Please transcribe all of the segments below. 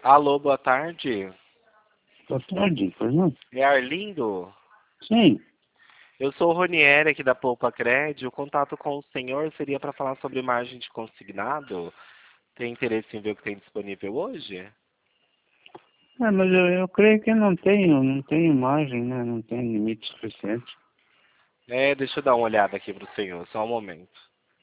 Alô, boa tarde. Boa tarde, pois não? É Arlindo? Sim. Eu sou o Ronieri aqui da Poupa Cred. O contato com o senhor seria para falar sobre margem de consignado? Tem interesse em ver o que tem disponível hoje? Mas eu creio que não tenho margem, né? Não tem limite suficiente. Deixa eu dar uma olhada aqui para o senhor, só um momento.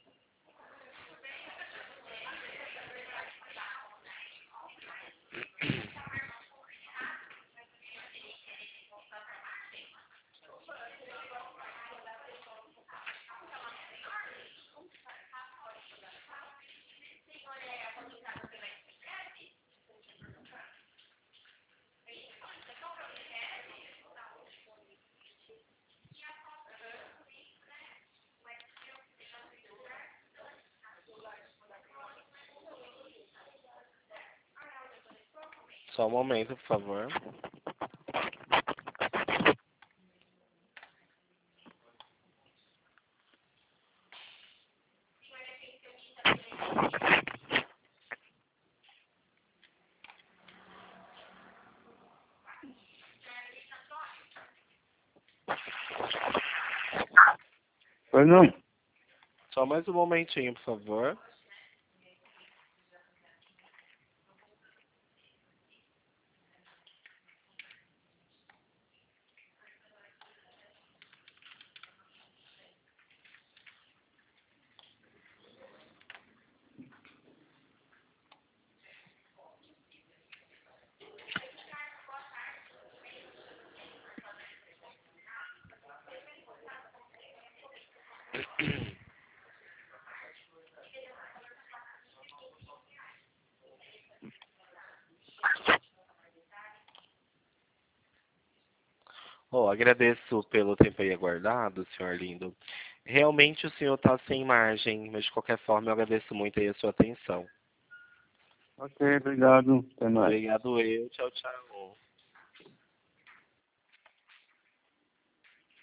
Só um momento, por favor. Pois não? Só mais um momentinho, por favor. Oh, agradeço pelo tempo aí aguardado, senhor Arlindo. Realmente o senhor está sem margem, mas de qualquer forma eu agradeço muito aí a sua atenção. Ok, obrigado. Até mais. Obrigado eu. Tchau, tchau.